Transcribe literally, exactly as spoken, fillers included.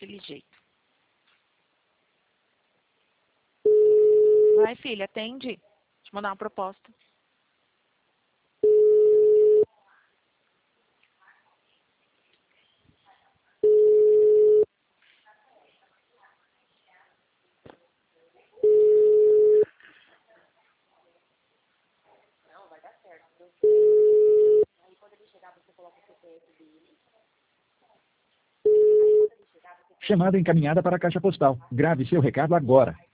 daquele jeito. Vai, filha, atende. Deixa eu mandar uma proposta. Chamada encaminhada para a caixa postal. Grave seu recado agora.